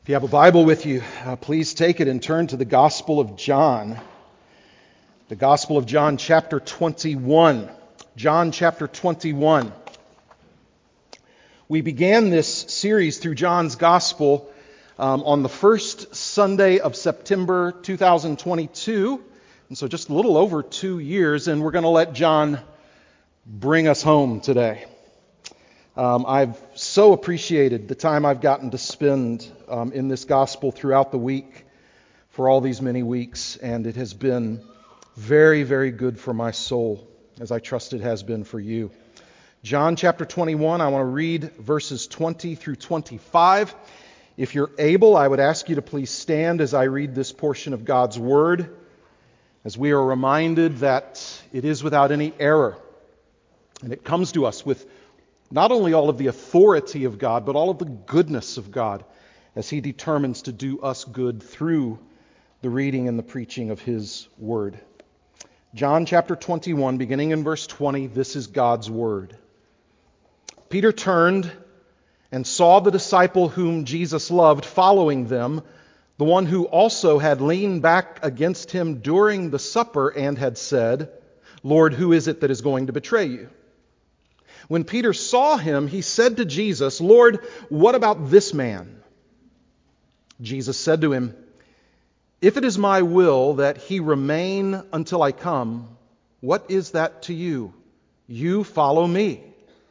If you have a Bible with you, please take it and turn to the Gospel of John. The Gospel of John, chapter 21. John, chapter 21. We began this series through John's Gospel on the first Sunday of September 2022. And so just a little over 2 years, and we're going to let John bring us home today. I've so appreciated the time I've gotten to spend in this gospel throughout the week for all these many weeks, and it has been very, very good for my soul, as I trust it has been for you. John chapter 21, I want to read verses 20 through 25. If you're able, I would ask you to please stand as I read this portion of God's Word, as we are reminded that it is without any error, and it comes to us with not only all of the authority of God, but all of the goodness of God as He determines to do us good through the reading and the preaching of His Word. John chapter 21, beginning in verse 20, this is God's Word. Peter turned and saw the disciple whom Jesus loved following them, the one who also had leaned back against Him during the supper and had said, "Lord, who is it that is going to betray you?" When Peter saw him, he said to Jesus, "Lord, what about this man?" Jesus said to him, "If it is my will that he remain until I come, what is that to you? You follow me."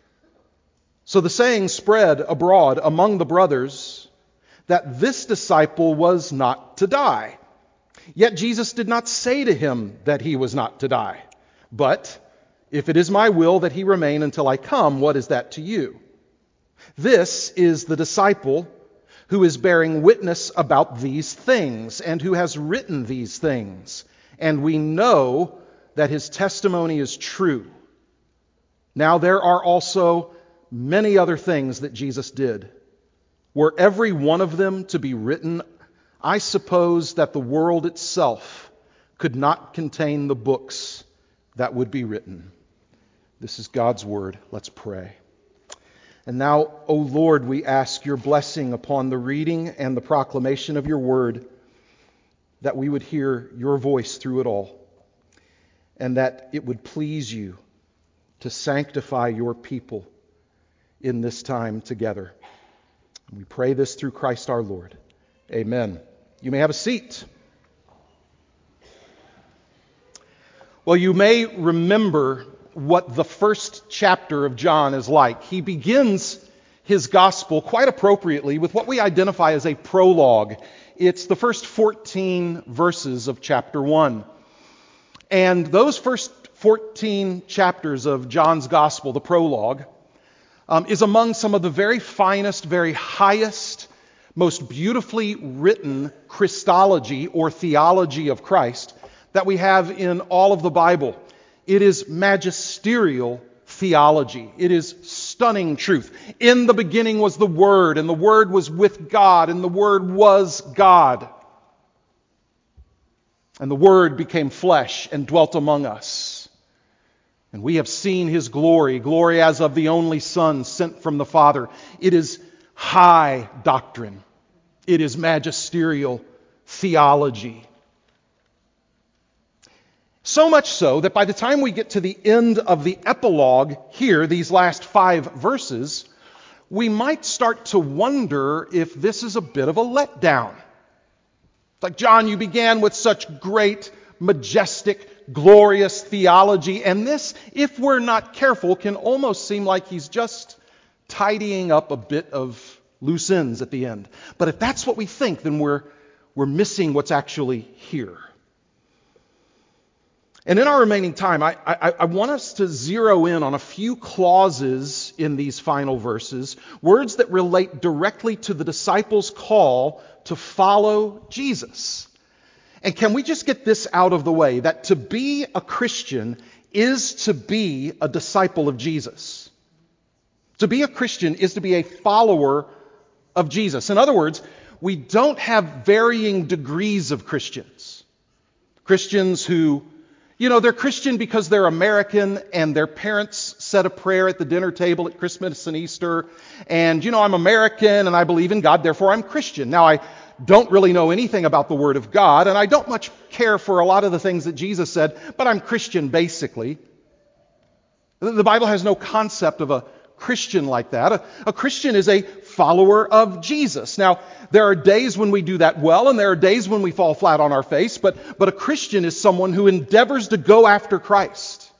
So the saying spread abroad among the brothers that this disciple was not to die. Yet Jesus did not say to him that he was not to die, but, "If it is my will that he remain until I come, what is that to you?" This is the disciple who is bearing witness about these things and who has written these things. And we know that his testimony is true. Now there are also many other things that Jesus did. Were every one of them to be written, I suppose that the world itself could not contain the books that would be written. This is God's Word. Let's pray. And now, O Lord, we ask your blessing upon the reading and the proclamation of your Word, that we would hear your voice through it all, and that it would please you to sanctify your people in this time together. We pray this through Christ our Lord. Amen. You may have a seat. Well, you may remember what the first chapter of John is like. He begins his gospel quite appropriately with what we identify as a prologue. It's the first 14 verses of chapter 1. And those first 14 chapters of John's gospel, the prologue, is among some of the very finest, very highest, most beautifully written Christology or theology of Christ that we have in all of the Bible. It is magisterial theology. It is stunning truth. In the beginning was the Word, and the Word was with God, and the Word was God. And the Word became flesh and dwelt among us. And we have seen His glory, glory as of the only Son sent from the Father. It is high doctrine. It is magisterial theology. So much so that by the time we get to the end of the epilogue here, these last 5 verses, we might start to wonder if this is a bit of a letdown. It's like, John, you began with such great, majestic, glorious theology, and this, if we're not careful, can almost seem like he's just tidying up a bit of loose ends at the end. But if that's what we think, then we're missing what's actually here. And in our remaining time, I want us to zero in on a few clauses in these final verses, words that relate directly to the disciples' call to follow Jesus. And can we just get this out of the way, that to be a Christian is to be a disciple of Jesus. To be a Christian is to be a follower of Jesus. In other words, we don't have varying degrees of Christians. Christians who They're Christian because they're American and their parents said a prayer at the dinner table at Christmas and Easter. And, I'm American and I believe in God, therefore I'm Christian. Now, I don't really know anything about the Word of God, and I don't much care for a lot of the things that Jesus said, but I'm Christian basically. The Bible has no concept of a Christian like that. A Christian is a follower of Jesus. Now, there are days when we do that well, and there are days when we fall flat on our face, but a Christian is someone who endeavors to go after Christ,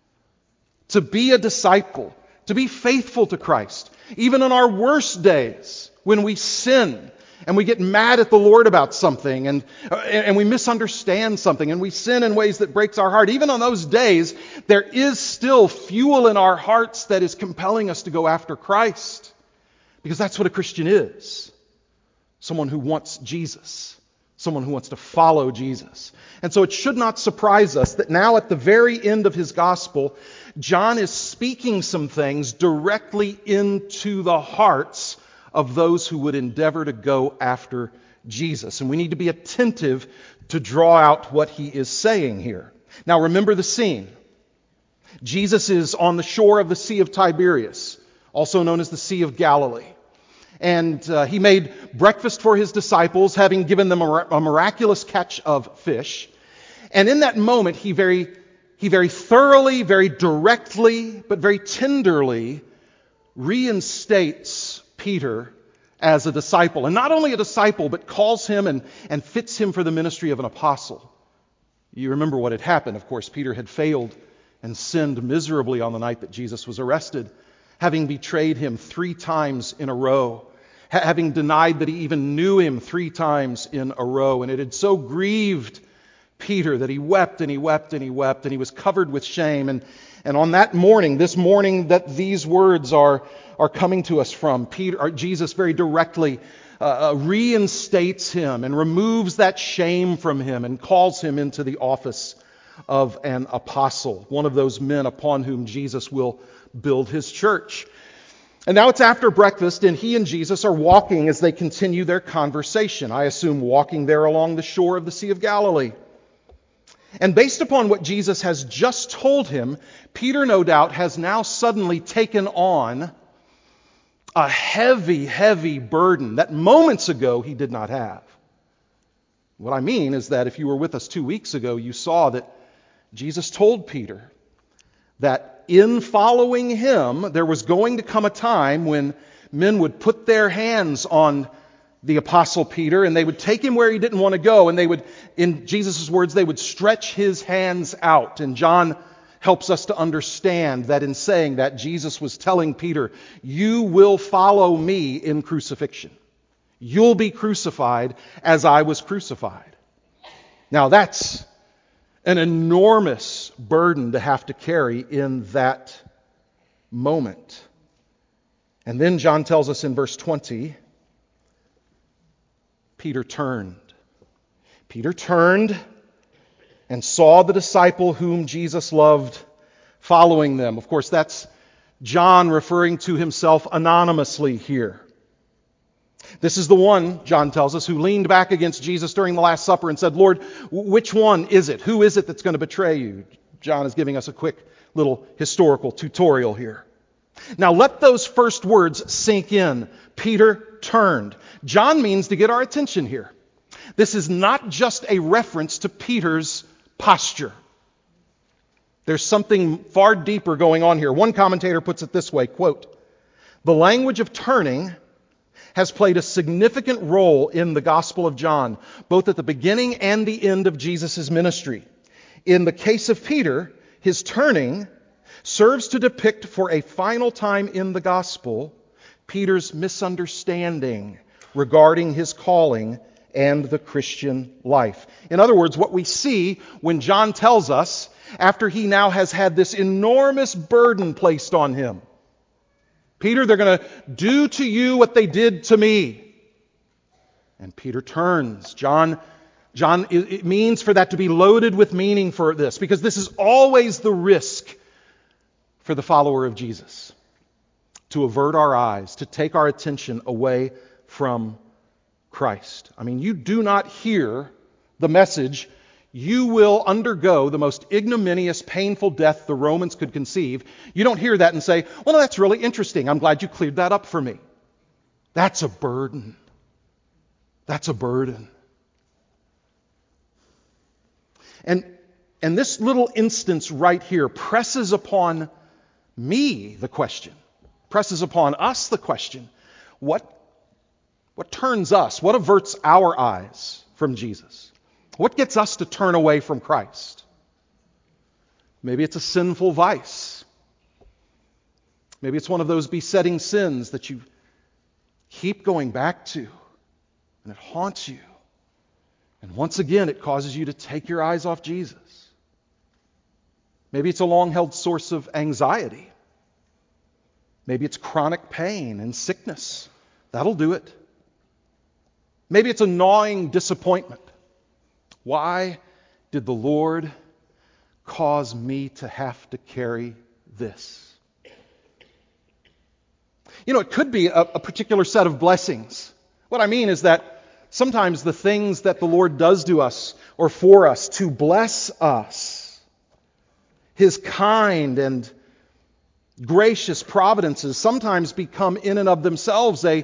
to be a disciple, to be faithful to Christ, even on our worst days when we sin and we get mad at the Lord about something and we misunderstand something and we sin in ways that breaks our heart. Even on those days, there is still fuel in our hearts that is compelling us to go after Christ. Because that's what a Christian is. Someone who wants Jesus. Someone who wants to follow Jesus. And so it should not surprise us that now at the very end of his gospel, John is speaking some things directly into the hearts of those who would endeavor to go after Jesus. And we need to be attentive to draw out what he is saying here. Now remember the scene. Jesus is on the shore of the Sea of Tiberias, also known as the Sea of Galilee. And he made breakfast for his disciples, having given them a miraculous catch of fish. And in that moment, he very thoroughly, very directly, but very tenderly reinstates Peter as a disciple. And not only a disciple, but calls him and fits him for the ministry of an apostle. You remember what had happened. Of course, Peter had failed and sinned miserably on the night that Jesus was arrested, having betrayed him 3 times in a row, having denied that he even knew him 3 times in a row. And it had so grieved Peter that he wept and he wept and he wept, and he was covered with shame. And on that morning, this morning that these words are coming to us from, Jesus very directly reinstates him and removes that shame from him and calls him into the office of an apostle, one of those men upon whom Jesus will build his church. And now it's after breakfast, and he and Jesus are walking as they continue their conversation. I assume walking there along the shore of the Sea of Galilee. And based upon what Jesus has just told him, Peter, no doubt, has now suddenly taken on a heavy, heavy burden that moments ago he did not have. What I mean is that if you were with us 2 weeks ago, you saw that Jesus told Peter that in following him, there was going to come a time when men would put their hands on the Apostle Peter and they would take him where he didn't want to go, and they would, in Jesus' words, they would stretch his hands out. And John helps us to understand that in saying that, Jesus was telling Peter, you will follow me in crucifixion. You'll be crucified as I was crucified. Now that's an enormous burden to have to carry in that moment. And then John tells us in verse 20, Peter turned. Peter turned and saw the disciple whom Jesus loved following them. Of course, that's John referring to himself anonymously here. This is the one, John tells us, who leaned back against Jesus during the Last Supper and said, Lord, which one is it? Who is it that's going to betray you? John is giving us a quick little historical tutorial here. Now let those first words sink in. Peter turned. John means to get our attention here. This is not just a reference to Peter's posture. There's something far deeper going on here. One commentator puts it this way, quote, the language of turning has played a significant role in the Gospel of John, both at the beginning and the end of Jesus' ministry. In the case of Peter, his turning serves to depict for a final time in the Gospel Peter's misunderstanding regarding his calling and the Christian life. In other words, what we see when John tells us, after he now has had this enormous burden placed on him, Peter, they're going to do to you what they did to me. And Peter turns. John, it means for that to be loaded with meaning for this, because this is always the risk for the follower of Jesus. To avert our eyes, to take our attention away from Christ. I mean, you do not hear the message you will undergo the most ignominious, painful death the Romans could conceive, you don't hear that and say, well, no, that's really interesting. I'm glad you cleared that up for me. That's a burden. That's a burden. And this little instance right here presses upon me the question, presses upon us the question, what turns us, what averts our eyes from Jesus? What gets us to turn away from Christ? Maybe it's a sinful vice. Maybe it's one of those besetting sins that you keep going back to, and it haunts you. And once again, it causes you to take your eyes off Jesus. Maybe it's a long-held source of anxiety. Maybe it's chronic pain and sickness. That'll do it. Maybe it's a gnawing disappointment. Why did the Lord cause me to have to carry this? You know, it could be a particular set of blessings. What I mean is that sometimes the things that the Lord does to us or for us to bless us, His kind and gracious providences, sometimes become in and of themselves a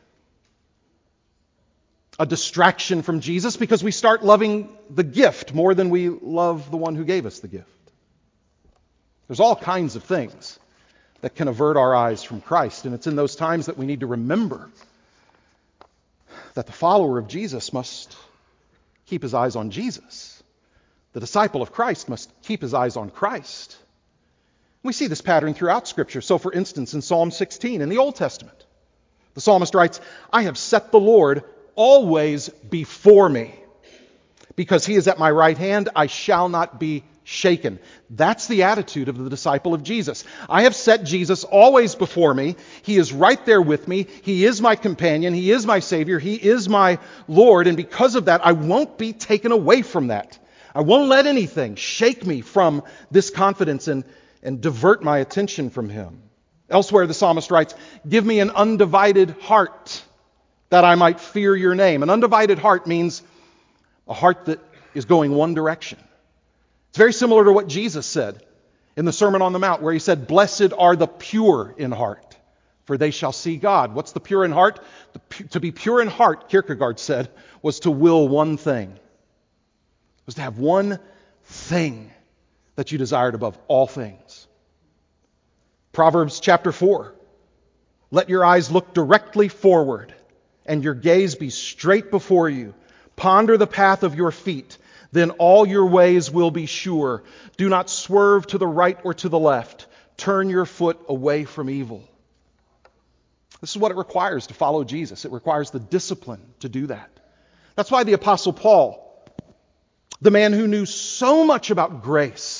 distraction from Jesus because we start loving the gift more than we love the one who gave us the gift. There's all kinds of things that can avert our eyes from Christ, and it's in those times that we need to remember that the follower of Jesus must keep his eyes on Jesus. The disciple of Christ must keep his eyes on Christ. We see this pattern throughout Scripture. So, for instance, in Psalm 16 in the Old Testament, the psalmist writes, I have set the Lord always before me. Because He is at my right hand, I shall not be shaken. That's the attitude of the disciple of Jesus. I have set Jesus always before me. He is right there with me. He is my companion. He is my Savior. He is my Lord. And because of that, I won't be taken away from that. I won't let anything shake me from this confidence and divert my attention from Him. Elsewhere, the psalmist writes, give me an undivided heart that I might fear your name. An undivided heart means a heart that is going one direction. It's very similar to what Jesus said in the Sermon on the Mount, where He said, blessed are the pure in heart, for they shall see God. What's the pure in heart? To be pure in heart, Kierkegaard said, was to will one thing. It was to have one thing that you desired above all things. Proverbs chapter 4. Let your eyes look directly forward, and your gaze be straight before you. Ponder the path of your feet, then all your ways will be sure. Do not swerve to the right or to the left. Turn your foot away from evil. This is what it requires to follow Jesus. It requires the discipline to do that. That's why the Apostle Paul, the man who knew so much about grace,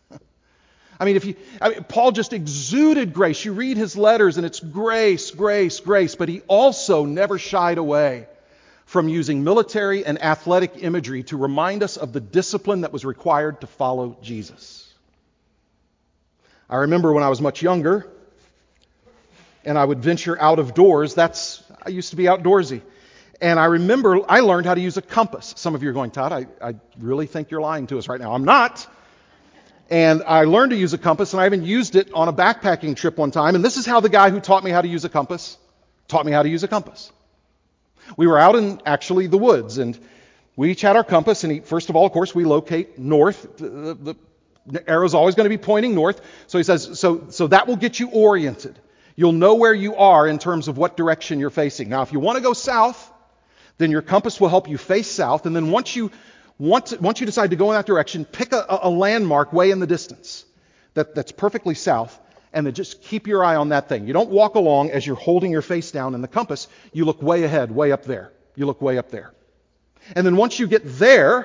Paul just exuded grace. You read his letters and it's grace, grace, grace, but he also never shied away from using military and athletic imagery to remind us of the discipline that was required to follow Jesus. I remember when I was much younger and I would venture out of doors. I used to be outdoorsy. And I remember I learned how to use a compass. Some of you are going, Todd, I really think you're lying to us right now. I'm not. And I learned to use a compass, and I even used it on a backpacking trip one time. And this is how the guy who taught me how to use a compass taught me how to use a compass. We were out in, actually, the woods, and we each had our compass. And first of all, of course, we locate north. The arrow's always going to be pointing north. So he says, so that will get you oriented. You'll know where you are in terms of what direction you're facing. Now, if you want to go south, then your compass will help you face south. And then once you decide to go in that direction, pick a landmark way in the distance that's perfectly south, and then just keep your eye on that thing. You don't walk along as you're holding your face down in the compass. You look way ahead, way up there. You look way up there. And then once you get there,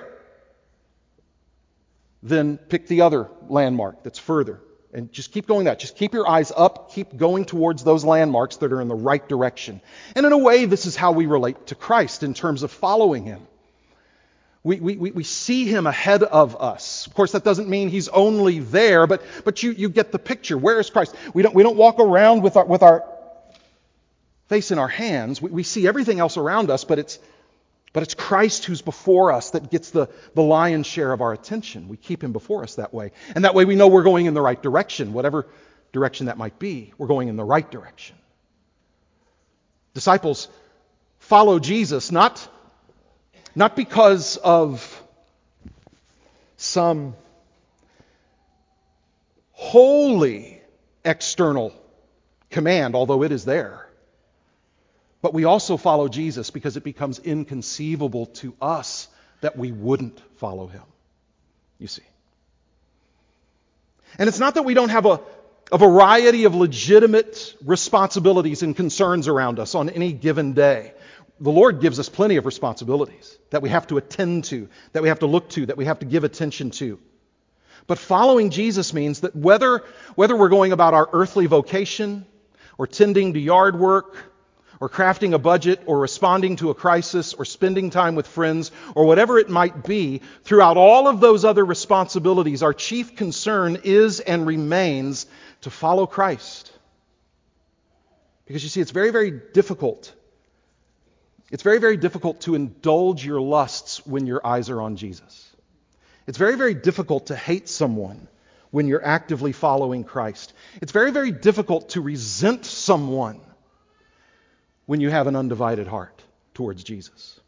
then pick the other landmark that's further. And just keep going that. Just keep your eyes up. Keep going towards those landmarks that are in the right direction. And in a way, this is how we relate to Christ in terms of following Him. We see Him ahead of us. Of course, that doesn't mean He's only there, but you get the picture. Where is Christ? We don't walk around with our face in our hands. We see everything else around us, but But it's Christ who's before us that gets the lion's share of our attention. We keep him before us that way. And that way we know we're going in the right direction. Whatever direction that might be, we're going in the right direction. Disciples follow Jesus not because of some wholly external command, although it is there. But we also follow Jesus because it becomes inconceivable to us that we wouldn't follow him, you see. And it's not that we don't have a variety of legitimate responsibilities and concerns around us on any given day. The Lord gives us plenty of responsibilities that we have to attend to, that we have to look to, that we have to give attention to. But following Jesus means that whether we're going about our earthly vocation, or tending to yard work, or crafting a budget, or responding to a crisis, or spending time with friends, or whatever it might be, throughout all of those other responsibilities, our chief concern is and remains to follow Christ. Because you see, it's very, very difficult. It's very, very difficult to indulge your lusts when your eyes are on Jesus. It's very, very difficult to hate someone when you're actively following Christ. It's very, very difficult to resent someone when you have an undivided heart towards Jesus.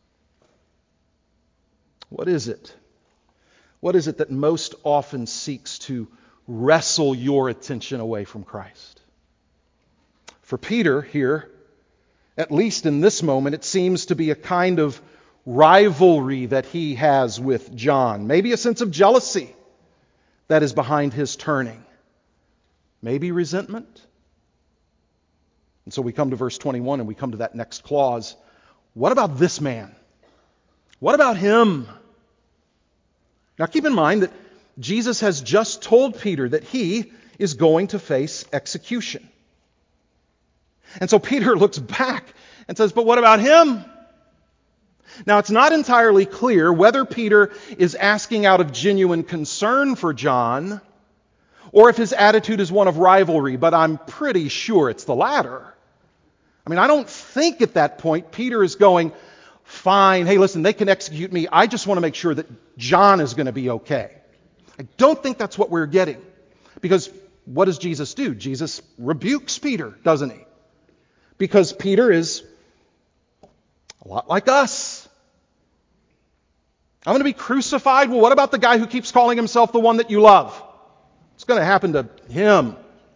What is it? What is it that most often seeks to wrestle your attention away from Christ? For Peter here, at least in this moment, it seems to be a kind of rivalry that he has with John. Maybe a sense of jealousy that is behind his turning. Maybe resentment. And so we come to verse 21 and we come to that next clause. What about this man? What about him? Now keep in mind that Jesus has just told Peter that he is going to face execution. And so Peter looks back and says, but what about him? Now, it's not entirely clear whether Peter is asking out of genuine concern for John or if his attitude is one of rivalry, but I'm pretty sure it's the latter. I mean, I don't think at that point Peter is going, fine, hey, listen, they can execute me. I just want to make sure that John is going to be okay. I don't think that's what we're getting. Because what does Jesus do? Jesus rebukes Peter, doesn't he? Because Peter is a lot like us. I'm going to be crucified. Well, what about the guy who keeps calling himself the one that you love? What's going to happen to him?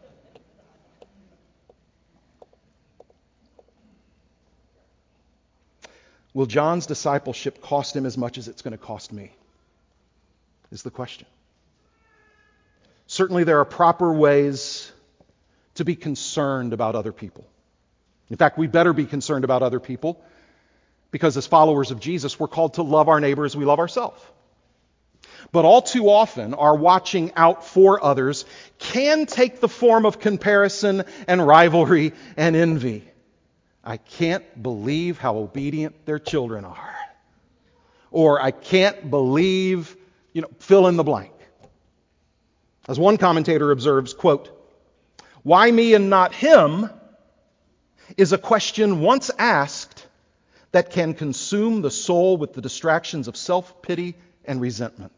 Will John's discipleship cost him as much as it's going to cost me? Is the question. Certainly there are proper ways to be concerned about other people. In fact, we better be concerned about other people because as followers of Jesus, we're called to love our neighbor as we love ourselves. But all too often, our watching out for others can take the form of comparison and rivalry and envy. I can't believe how obedient their children are. Or I can't believe, fill in the blank. As one commentator observes, quote, why me and not him is a question once asked that can consume the soul with the distractions of self-pity and resentment.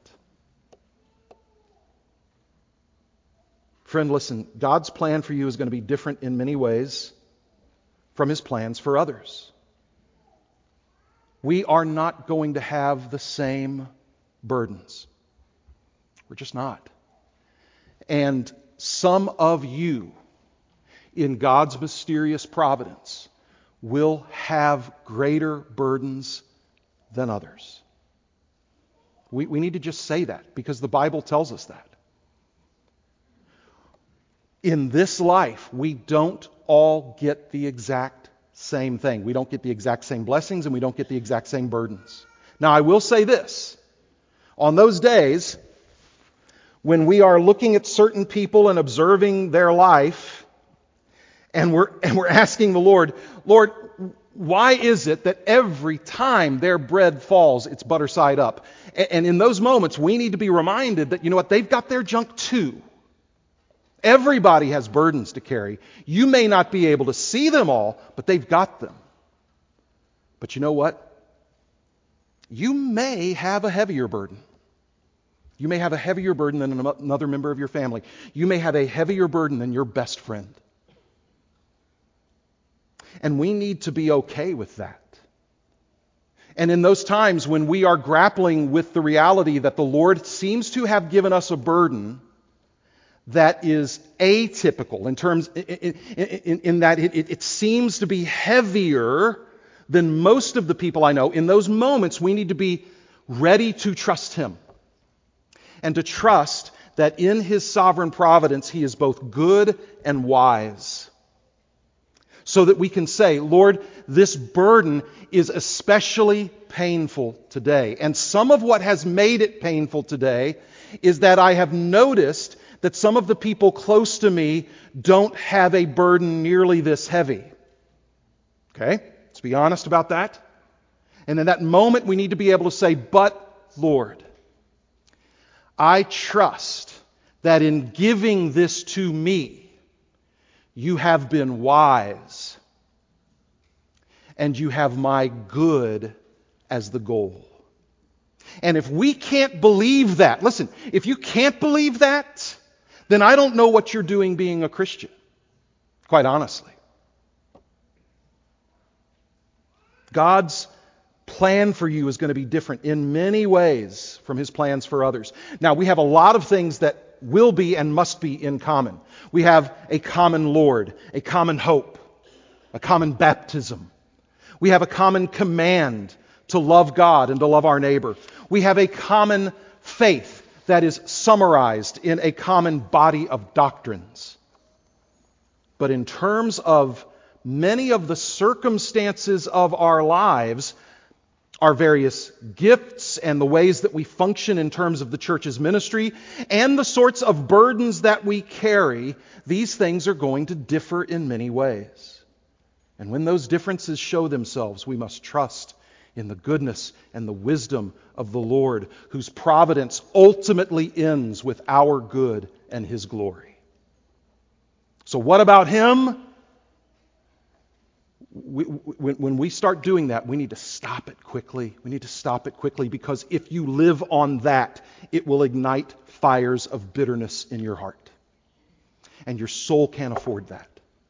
Friend, listen, God's plan for you is going to be different in many ways from His plans for others. We are not going to have the same burdens. We're just not. And some of you, in God's mysterious providence, will have greater burdens than others. We need to just say that because the Bible tells us that. In this life, we don't all get the exact same thing. We don't get the exact same blessings and we don't get the exact same burdens. Now, I will say this. On those days, when we are looking at certain people and observing their life, and we're asking the Lord, why is it that every time their bread falls, it's butter side up? And in those moments, we need to be reminded that, they've got their junk too. Everybody has burdens to carry. You may not be able to see them all, but they've got them. But you know what? you may have a heavier burden. You may have a heavier burden than another member of your family. You may have a heavier burden than your best friend. And we need to be okay with that. And in those times when we are grappling with the reality that the Lord seems to have given us a burden that is atypical in terms in that it seems to be heavier than most of the people I know, in those moments we need to be ready to trust Him and to trust that in His sovereign providence He is both good and wise. So that we can say, Lord, this burden is especially painful today. And some of what has made it painful today is that I have noticed that some of the people close to me don't have a burden nearly this heavy. Okay? Let's be honest about that. And in that moment, we need to be able to say, but Lord, I trust that in giving this to me, you have been wise, and you have my good as the goal. And if we can't believe that, listen, if you can't believe that, then I don't know what you're doing being a Christian, quite honestly. God's plan for you is going to be different in many ways from His plans for others. Now, we have a lot of things that will be and must be in common. We have a common Lord, a common hope, a common baptism. We have a common command to love God and to love our neighbor. We have a common faith that is summarized in a common body of doctrines. But in terms of many of the circumstances of our lives, our various gifts and the ways that we function in terms of the church's ministry and the sorts of burdens that we carry, these things are going to differ in many ways. And when those differences show themselves, we must trust in the goodness and the wisdom of the Lord, whose providence ultimately ends with our good and His glory. So what about Him? When we start doing that, we need to stop it quickly. We need to stop it quickly, because if you live on that, it will ignite fires of bitterness in your heart. And your soul can't afford that.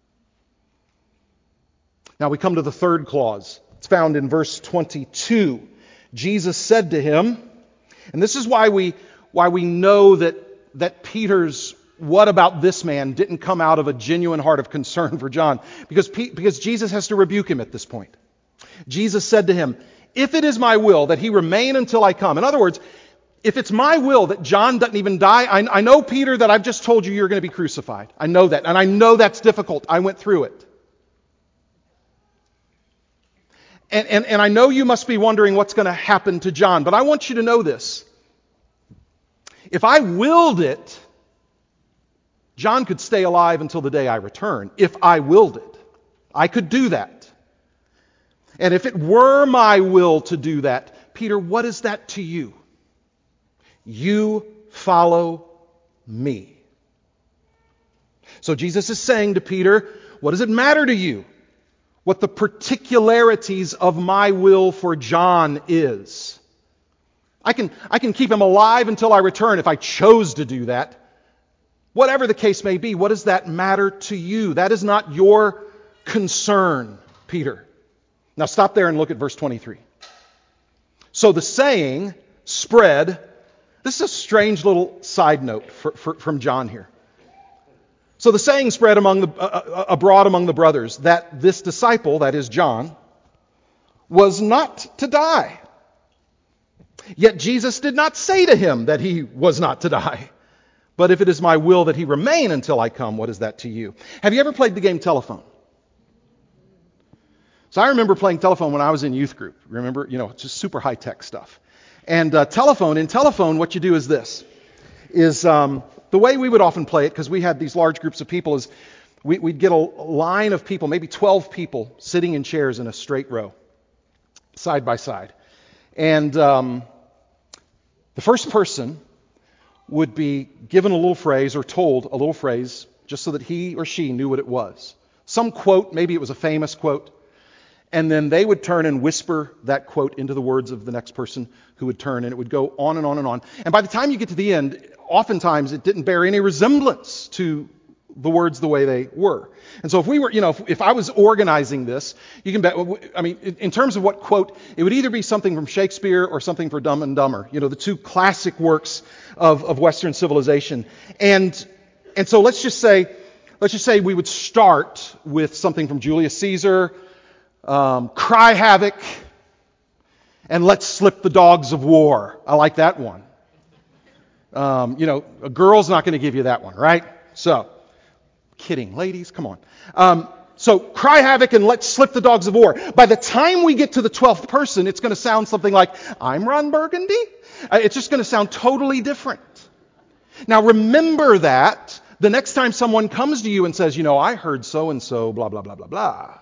Now we come to the third clause. It's found in verse 22. Jesus said to him, and this is why we know that Peter's "what about this man" didn't come out of a genuine heart of concern for John, because Jesus has to rebuke him at this point. Jesus said to him, "If it is my will that he remain until I come." In other words, if it's my will that John doesn't even die, I know, Peter, that I've just told you you're going to be crucified. I know that, and I know that's difficult. I went through it. And I know you must be wondering what's going to happen to John, but I want you to know this. If I willed it, John could stay alive until the day I return. If I willed it, I could do that. And if it were my will to do that, Peter, what is that to you? You follow me. So Jesus is saying to Peter, what does it matter to you what the particularities of my will for John is? I can keep him alive until I return if I chose to do that. Whatever the case may be, what does that matter to you? That is not your concern, Peter. Now stop there and look at verse 23. So the saying spread. This is a strange little side note from John here. So the saying spread abroad among the brothers that this disciple, that is John, was not to die. Yet Jesus did not say to him that he was not to die. But if it is my will that he remain until I come, what is that to you? Have you ever played the game telephone? So I remember playing telephone when I was in youth group. Remember, it's just super high-tech stuff. And in telephone, what you do is this. The way we would often play it, because we had these large groups of people, is we'd get a line of people, maybe 12 people, sitting in chairs in a straight row, side by side. And the first person would be given a little phrase or told a little phrase just so that he or she knew what it was. Some quote, maybe it was a famous quote. and then they would turn and whisper that quote into the words of the next person who would turn, and it would go on and on and on. And by the time you get to the end, oftentimes it didn't bear any resemblance to the words the way they were. And so if we were, if I was organizing this, you can bet, I mean, in terms of what quote, it would either be something from Shakespeare or something from Dumb and Dumber, the two classic works of Western civilization. And so let's just say we would start with something from Julius Caesar, cry havoc, and let's slip the dogs of war. I like that one. A girl's not going to give you that one, right? So, kidding, ladies, come on. So cry havoc and let's slip the dogs of war. By the time we get to the 12th person, it's going to sound something like, I'm Ron Burgundy. It's just going to sound totally different. Now remember that the next time someone comes to you and says, I heard so-and-so, blah, blah, blah, blah, blah.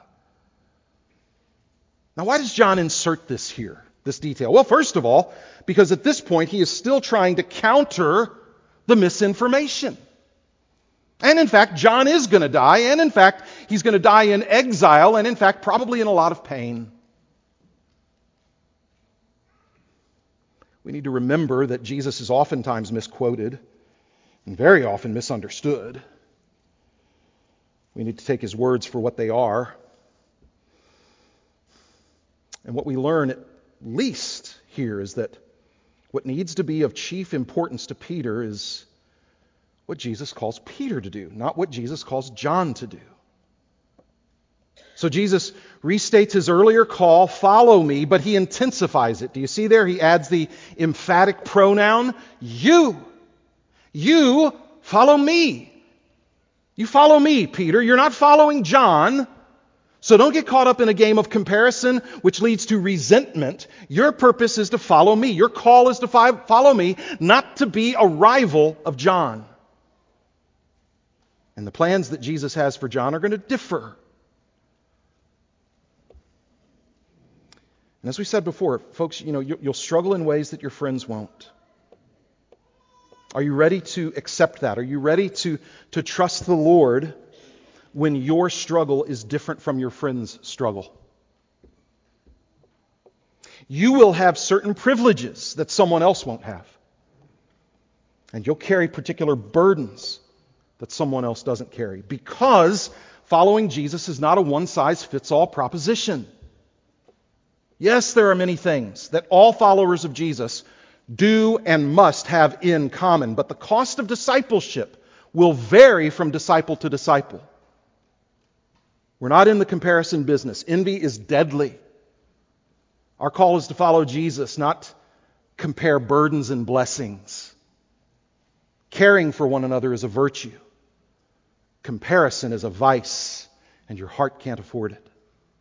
Now why does John insert this here, this detail? Well, first of all, because at this point he is still trying to counter the misinformation. And in fact, John is going to die, and in fact, he's going to die in exile, and in fact, probably in a lot of pain. We need to remember that Jesus is oftentimes misquoted and very often misunderstood. We need to take his words for what they are. And what we learn at least here is that what needs to be of chief importance to Peter is what Jesus calls Peter to do, not what Jesus calls John to do. So Jesus restates his earlier call, follow me, but he intensifies it. Do you see there? He adds the emphatic pronoun, you. You follow me. You follow me, Peter. You're not following John. So don't get caught up in a game of comparison which leads to resentment. Your purpose is to follow me. Your call is to follow me, not to be a rival of John. And the plans that Jesus has for John are going to differ. And as we said before, folks, you'll struggle in ways that your friends won't. Are you ready to accept that? Are you ready to trust the Lord when your struggle is different from your friend's struggle? You will have certain privileges that someone else won't have. And you'll carry particular burdens that someone else doesn't carry, because following Jesus is not a one-size-fits-all proposition. Yes, there are many things that all followers of Jesus do and must have in common, but the cost of discipleship will vary from disciple to disciple. We're not in the comparison business. Envy is deadly. Our call is to follow Jesus, not compare burdens and blessings. Caring for one another is a virtue. Comparison is a vice, and your heart can't afford it.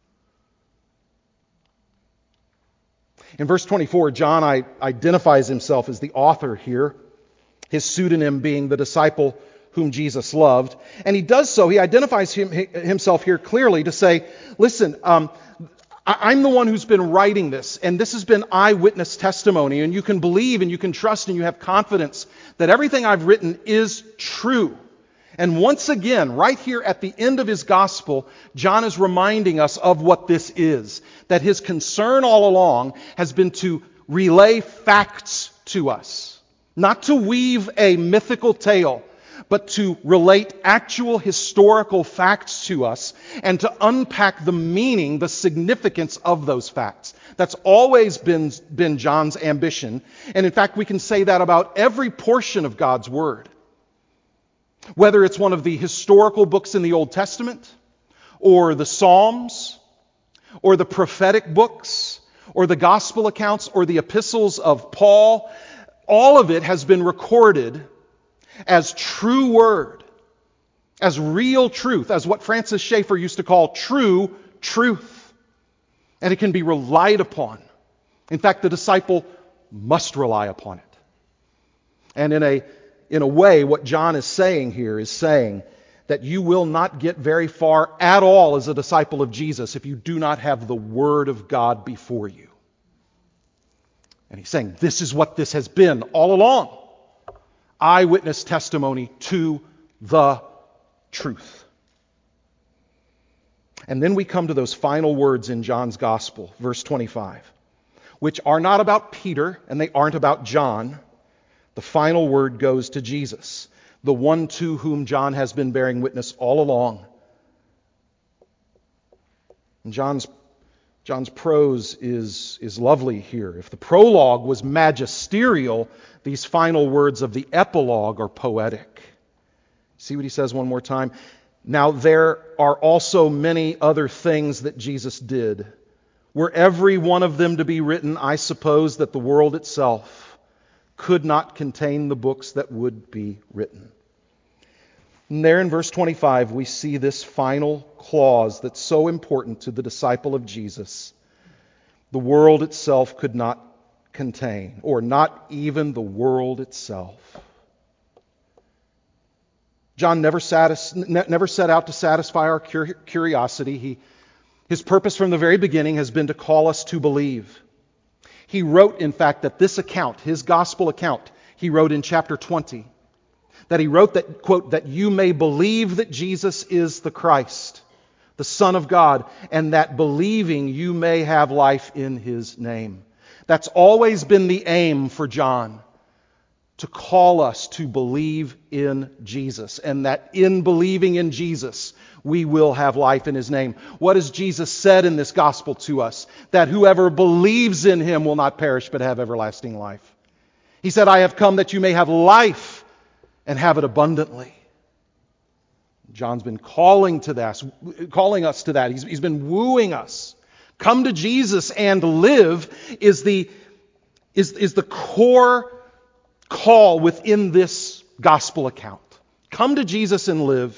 In verse 24, John identifies himself as the author here, his pseudonym being the disciple whom Jesus loved. And he does so, he identifies himself here clearly to say, listen, I'm the one who's been writing this, and this has been eyewitness testimony, and you can believe and you can trust and you have confidence that everything I've written is true. And once again, right here at the end of his gospel, John is reminding us of what this is. That his concern all along has been to relay facts to us. Not to weave a mythical tale, but to relate actual historical facts to us and to unpack the meaning, the significance of those facts. That's always been John's ambition. And in fact, we can say that about every portion of God's Word. Whether it's one of the historical books in the Old Testament, or the Psalms, or the prophetic books, or the gospel accounts, or the epistles of Paul, all of it has been recorded as true word, as real truth, as what Francis Schaeffer used to call true truth. And it can be relied upon. In fact, the disciple must rely upon it. And in a way, what John is saying here is saying that you will not get very far at all as a disciple of Jesus if you do not have the Word of God before you. And he's saying this is what this has been all along. Eyewitness testimony to the truth. And then we come to those final words in John's Gospel, verse 25, which are not about Peter and they aren't about John. The final word goes to Jesus, the one to whom John has been bearing witness all along. And John's prose is lovely here. If the prologue was magisterial, these final words of the epilogue are poetic. See what he says one more time? Now there are also many other things that Jesus did. Were every one of them to be written, I suppose that the world itself could not contain the books that would be written. And there in verse 25, we see this final clause that's so important to the disciple of Jesus. The world itself could not contain, or not even the world itself. John never set out to satisfy our curiosity. His purpose from the very beginning has been to call us to believe. He wrote, in fact, that this account, his gospel account, he wrote in chapter 20, that he wrote that, quote, that you may believe that Jesus is the Christ, the Son of God, and that believing you may have life in his name. That's always been the aim for John, to call us to believe in Jesus, and that in believing in Jesus, we will have life in his name. What has Jesus said in this gospel to us? That whoever believes in him will not perish but have everlasting life. He said, I have come that you may have life and have it abundantly. John's been calling us to that. He's been wooing us. Come to Jesus and live is the core call within this gospel account. Come to Jesus and live.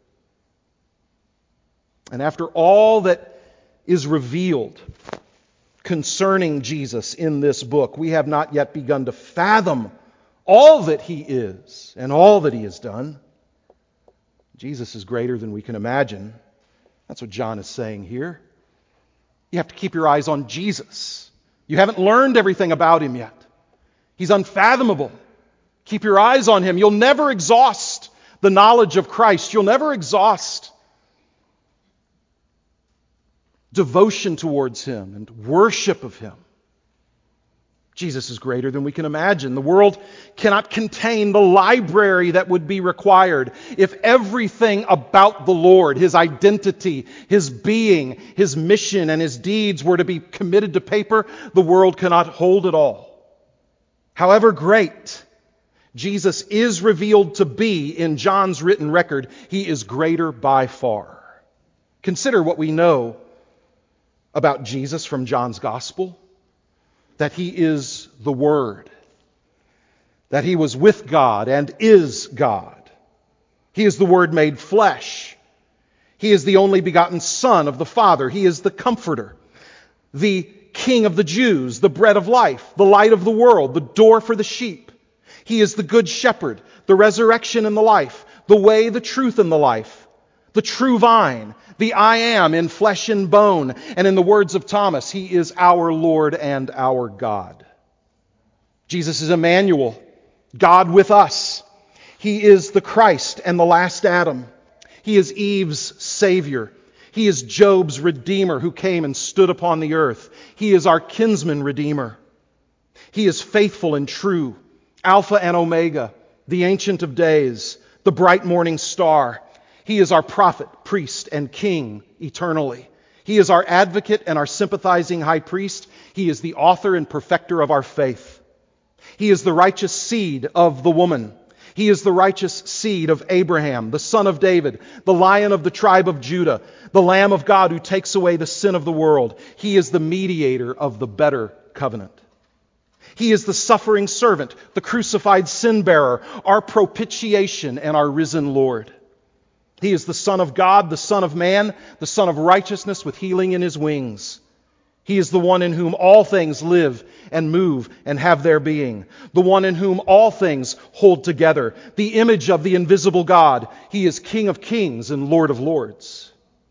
And after all that is revealed concerning Jesus in this book, we have not yet begun to fathom all that he is and all that he has done. Jesus is greater than we can imagine. That's what John is saying here. You have to keep your eyes on Jesus. You haven't learned everything about him yet. He's unfathomable. Keep your eyes on him. You'll never exhaust the knowledge of Christ. You'll never exhaust devotion towards him and worship of him. Jesus is greater than we can imagine. The world cannot contain the library that would be required if everything about the Lord, his identity, his being, his mission, and his deeds were to be committed to paper. The world cannot hold it all. However great Jesus is revealed to be in John's written record, he is greater by far. Consider what we know about Jesus from John's Gospel. That he is the Word. That he was with God and is God. He is the Word made flesh. He is the only begotten Son of the Father. He is the Comforter, the King of the Jews, the bread of life, the light of the world, the door for the sheep. He is the Good Shepherd, the resurrection and the life, the way, the truth, and the life, the true vine, the I am in flesh and bone. And in the words of Thomas, he is our Lord and our God. Jesus is Emmanuel, God with us. He is the Christ and the last Adam. He is Eve's Savior. He is Job's Redeemer who came and stood upon the earth. He is our kinsman Redeemer. He is faithful and true, Alpha and Omega, the Ancient of Days, the bright morning star. He is our prophet, priest, and king eternally. He is our advocate and our sympathizing high priest. He is the author and perfecter of our faith. He is the righteous seed of the woman. He is the righteous seed of Abraham, the son of David, the Lion of the tribe of Judah, the Lamb of God who takes away the sin of the world. He is the mediator of the better covenant. He is the suffering servant, the crucified sin bearer, our propitiation and our risen Lord. He is the Son of God, the Son of Man, the Son of righteousness with healing in his wings. He is the one in whom all things live and move and have their being. The one in whom all things hold together. The image of the invisible God. He is King of kings and Lord of lords.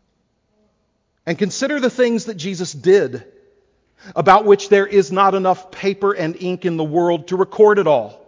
And consider the things that Jesus did, about which there is not enough paper and ink in the world to record it all.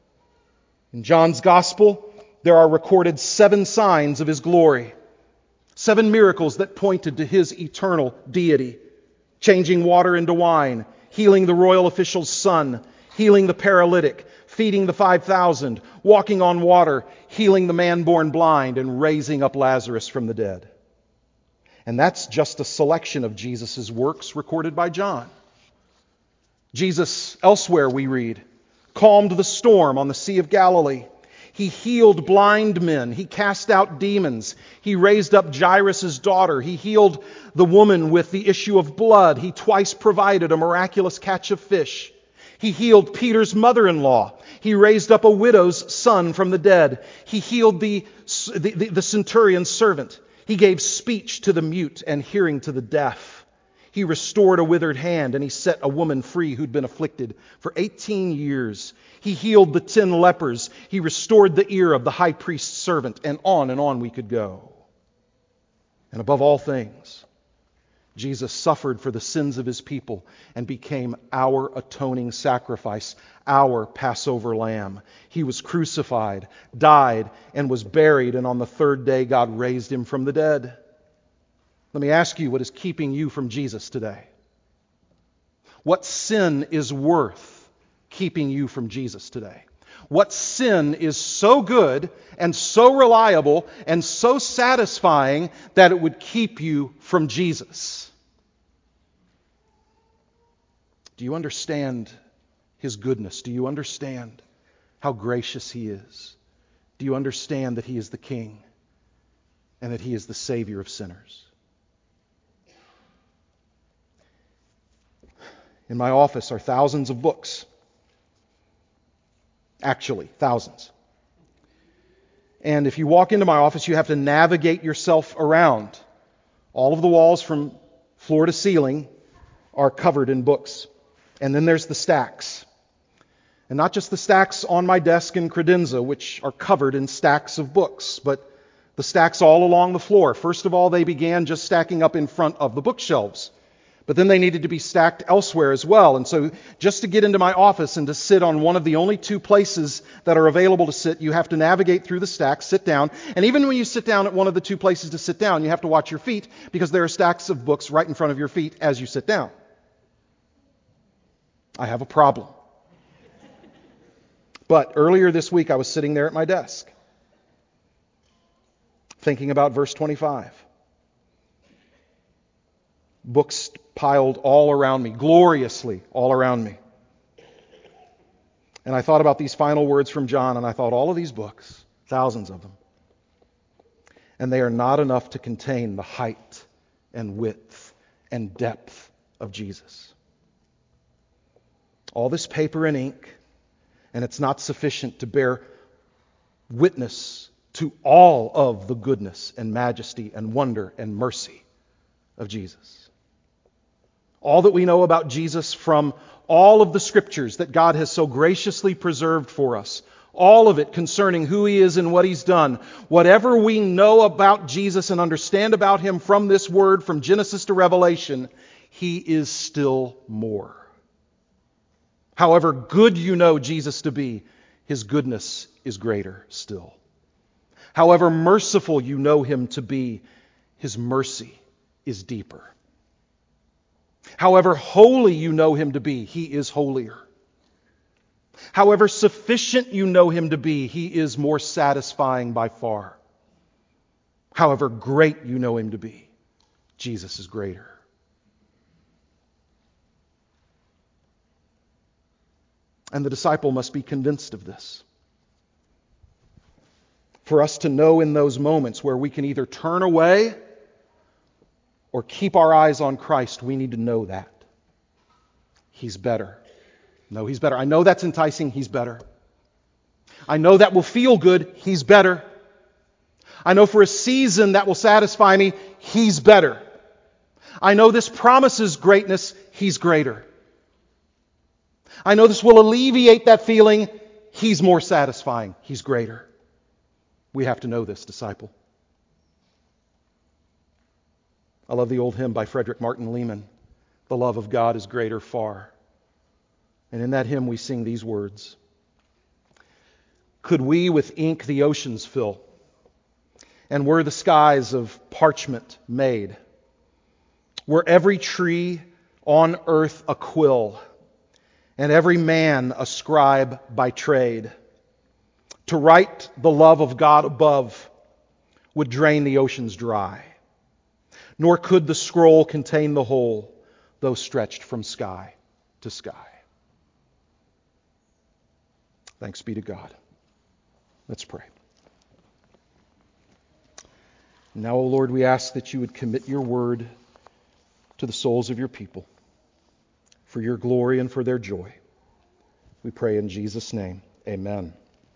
In John's Gospel, there are recorded 7 signs of his glory. 7 miracles that pointed to His eternal deity. Changing water into wine, healing the royal official's son, healing the paralytic, feeding the 5,000, walking on water, healing the man born blind, and raising up Lazarus from the dead. And that's just a selection of Jesus' works recorded by John. Jesus, elsewhere we read, calmed the storm on the Sea of Galilee. He healed blind men. He cast out demons. He raised up Jairus' daughter. He healed the woman with the issue of blood. He twice provided a miraculous catch of fish. He healed Peter's mother-in-law. He raised up a widow's son from the dead. He healed the centurion's servant. He gave speech to the mute and hearing to the deaf. He restored a withered hand, and He set a woman free who'd been afflicted for 18 years. He healed the 10 lepers. He restored the ear of the high priest's servant, and on we could go. And above all things, Jesus suffered for the sins of His people and became our atoning sacrifice, our Passover lamb. He was crucified, died, and was buried, and on the third day God raised Him from the dead. Let me ask you, what is keeping you from Jesus today? What sin is worth keeping you from Jesus today? What sin is so good and so reliable and so satisfying that it would keep you from Jesus? Do you understand His goodness? Do you understand how gracious He is? Do you understand that He is the King and that He is the Savior of sinners? In my office are thousands of books. Actually, thousands. And if you walk into my office, you have to navigate yourself around. All of the walls from floor to ceiling are covered in books. And then there's the stacks. And not just the stacks on my desk in credenza, which are covered in stacks of books, but the stacks all along the floor. First of all, they began just stacking up in front of the bookshelves. But then they needed to be stacked elsewhere as well. And so just to get into my office and to sit on one of the only 2 places that are available to sit, you have to navigate through the stacks, sit down. And even when you sit down at one of the 2 places to sit down, you have to watch your feet because there are stacks of books right in front of your feet as you sit down. I have a problem. But earlier this week, I was sitting there at my desk thinking about verse 25. Books piled all around me, gloriously all around me. And I thought about these final words from John, and I thought, all of these books, thousands of them, and they are not enough to contain the height and width and depth of Jesus. All this paper and ink, and it's not sufficient to bear witness to all of the goodness and majesty and wonder and mercy of Jesus. All that we know about Jesus from all of the Scriptures that God has so graciously preserved for us, all of it concerning who He is and what He's done, whatever we know about Jesus and understand about Him from this Word, from Genesis to Revelation, He is still more. However good you know Jesus to be, His goodness is greater still. However merciful you know Him to be, His mercy is deeper. However holy you know Him to be, He is holier. However sufficient you know Him to be, He is more satisfying by far. However great you know Him to be, Jesus is greater. And the disciple must be convinced of this. For us to know in those moments where we can either turn away or keep our eyes on Christ, we need to know that. He's better. No, He's better. I know that's enticing. He's better. I know that will feel good. He's better. I know for a season that will satisfy me. He's better. I know this promises greatness. He's greater. I know this will alleviate that feeling. He's more satisfying. He's greater. We have to know this, disciple. I love the old hymn by Frederick Martin Lehman, "The love of God is greater far." And in that hymn we sing these words: "Could we with ink the oceans fill, and were the skies of parchment made, were every tree on earth a quill, and every man a scribe by trade, to write the love of God above would drain the oceans dry, nor could the scroll contain the whole, though stretched from sky to sky. Thanks be to God. Let's pray. Now, O Lord, we ask that you would commit your word to the souls of your people for your glory and for their joy. We pray in Jesus' name. Amen.